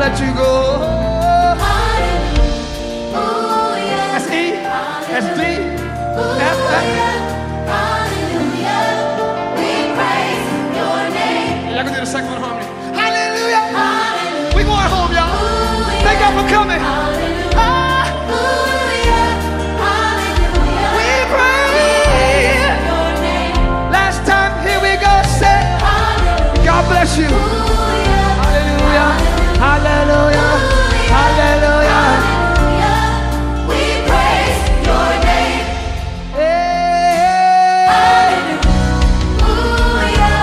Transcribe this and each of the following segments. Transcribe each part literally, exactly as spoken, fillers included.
let you go. That's E, that's D, that's that. Y'all can do the second one harmony. Hallelujah. Hallelujah. We going home, y'all. Hallelujah. Thank y'all for coming. Hallelujah. Hallelujah. We praise your name. Last time, here we go. Say, hallelujah. God bless you. Hallelujah. Hallelujah. Hallelujah. Hallelujah. We praise your name. Hey. Hallelujah.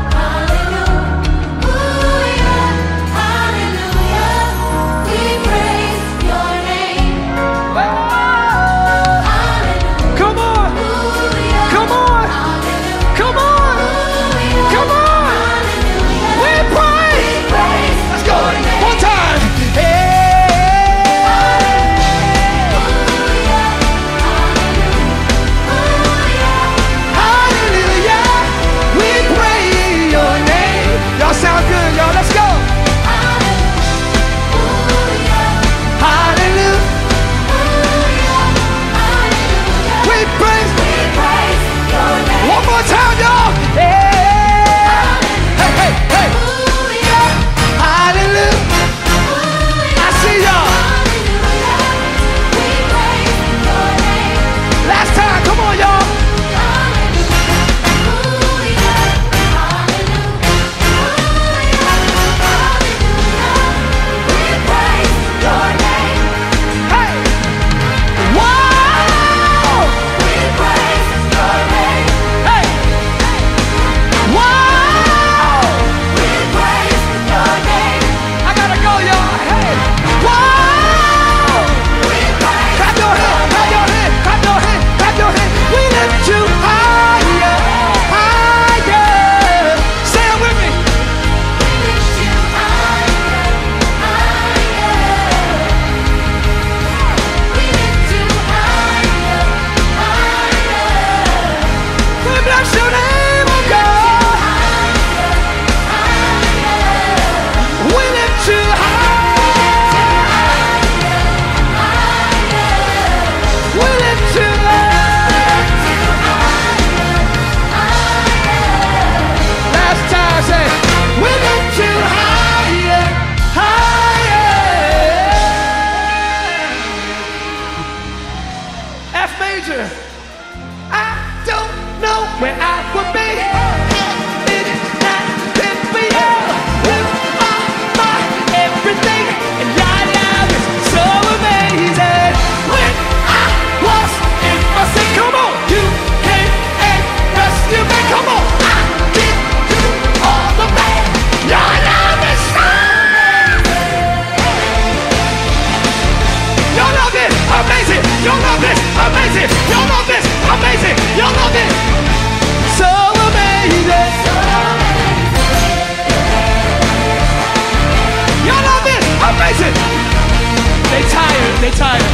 They tired.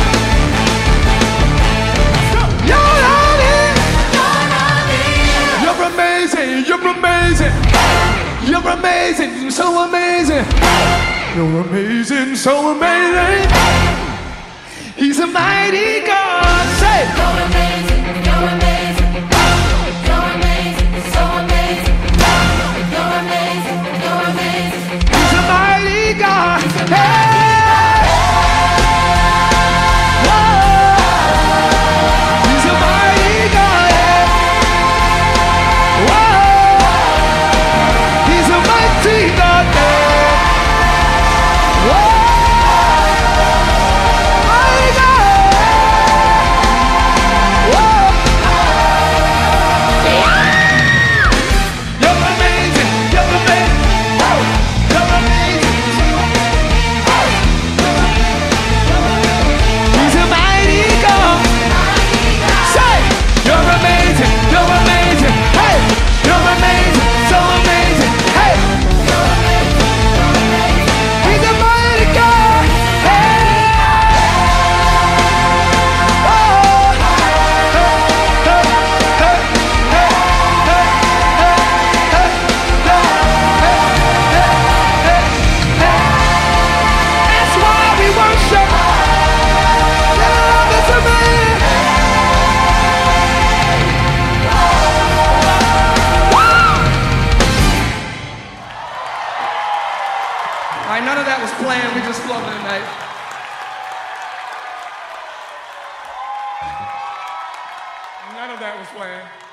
You're amazing. You're amazing. You're amazing. So amazing. You're amazing. So amazing. He's a mighty God. Say. You're amazing. You're amazing. You're amazing. So amazing. You're amazing. You're amazing. He's a mighty God. Hey. None of that was planned.